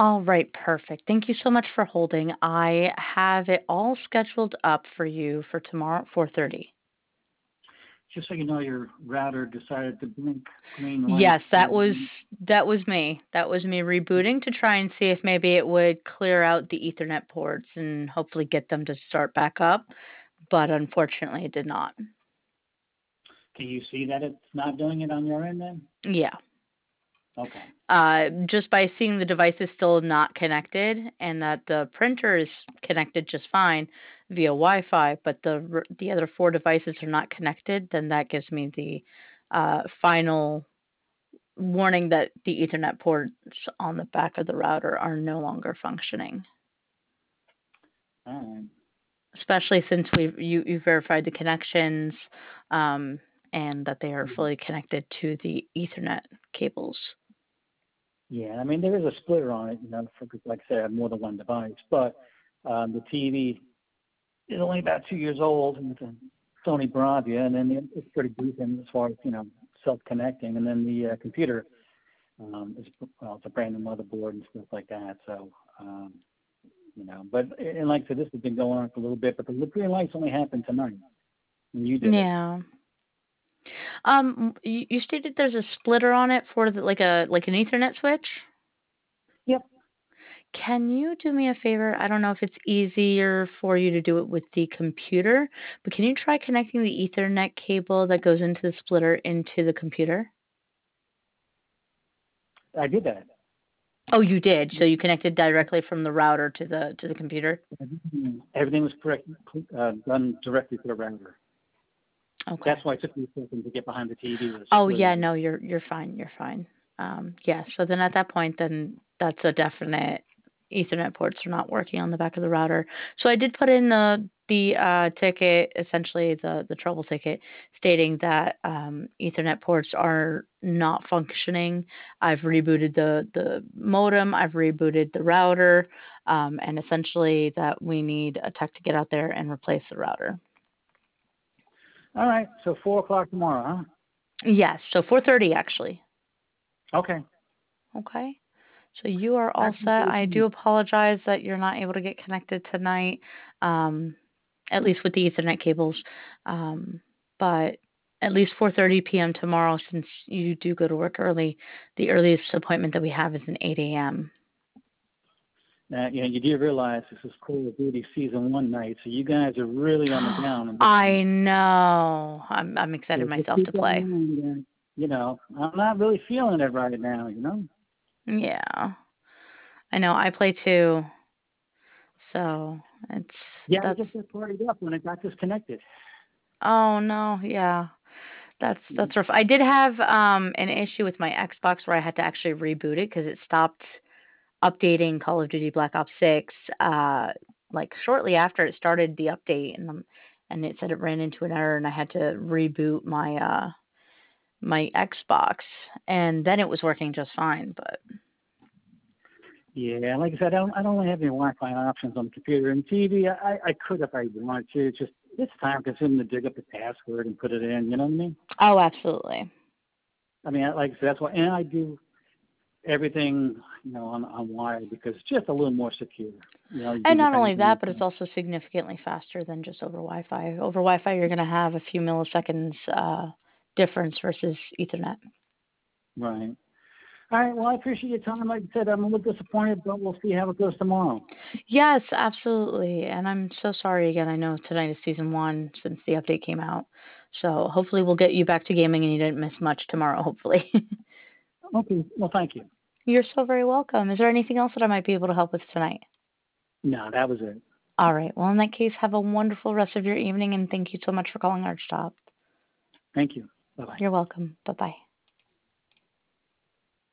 All right, perfect. Thank you so much for holding. I have it all scheduled up for you for tomorrow at 4:30. Just so you know, your router decided to blink green lights. Yes, that was me. That was me rebooting to try and see if maybe it would clear out the Ethernet ports and hopefully get them to start back up, but unfortunately it did not. Can you see that it's not doing it on your end then? Yeah. Okay. Just by seeing the device is still not connected and that the printer is connected just fine via Wi-Fi, but the other four devices are not connected, then that gives me the final warning that the Ethernet ports on the back of the router are no longer functioning. All right. Especially since you verified the connections, um, and that they are Mhm. fully connected to the Ethernet cables. Yeah, I mean, there is a splitter on it, for, like I said, I have more than one device, but the TV is only about 2 years old, and it's a Sony Bravia, and then it's pretty decent as far as, self-connecting, and then the computer is, well, it's a brand new motherboard and stuff like that, so, but, and like I said, this has been going on for a little bit, but the green lights only happened tonight when you did it. Yeah. You stated there's a splitter on it for the like an Ethernet switch? Yep. Can you do me a favor? I don't know if it's easier for you to do it with the computer, but can you try connecting the Ethernet cable that goes into the splitter into the computer? I did that. Oh, you did. So you connected directly from the router to the computer? Everything was correct, done directly to the router. Okay. That's why it took me a second to get behind the TV with a Oh, splitter. yeah, no, you're fine. You're fine. Yeah, so then at that point, then that's a definite Ethernet ports are not working on the back of the router. So I did put in the ticket, essentially the trouble ticket, stating that Ethernet ports are not functioning. I've rebooted the modem, I've rebooted the router, and essentially that we need a tech to get out there and replace the router. All right, so 4 o'clock tomorrow, Yes, so 4:30 actually. huh? Okay. Okay. So you are I all set. appreciate I you. do apologize that you're not able to get connected tonight, um, at least with the Ethernet cables. Um, but at least 4:30 p.m. tomorrow, since you do go to work early, the earliest appointment that we have is an 8 a.m. Now, you do realize this is Call of Duty Season 1 night, so you guys are really on the down on this one. I know. I'm excited So just myself to keep that in play. mind. I'm not really feeling it right now. Yeah, I know. I play too, so it's Yeah, I that's. just got partied up when it got disconnected. Oh no, yeah. That's rough. I did have an issue with my Xbox where I had to actually reboot it because it stopped updating Call of Duty Black Ops 6 like shortly after it started the update, and it said it ran into an error and I had to reboot my Xbox, and then it was working just fine, but Yeah, like I said, I don't really have any Wi-Fi options on the computer and TV. I could if I wanted to. It's time consuming to dig up the password and put it in. You know what I mean? oh, absolutely. I mean, like I said, that's why, and I do everything, on wire because it's just a little more secure. You And can not depend only on that, but it's yourself. also significantly faster than just over Wi-Fi. Over Wi-Fi, you're going to have a few milliseconds difference versus Ethernet. Right. All right. Well, I appreciate your time. Like I said, I'm a little disappointed, but we'll see how it goes tomorrow. Yes, absolutely. And I'm so sorry again. I know tonight is season one since the update came out. So hopefully we'll get you back to gaming and you didn't miss much tomorrow, hopefully. Okay. Well, thank you. You're so very welcome. Is there anything else that I might be able to help with tonight? No, that was it. All right. Well, in that case, have a wonderful rest of your evening and thank you so much for calling Arch Top. Thank you. Bye bye. You're welcome. Bye bye.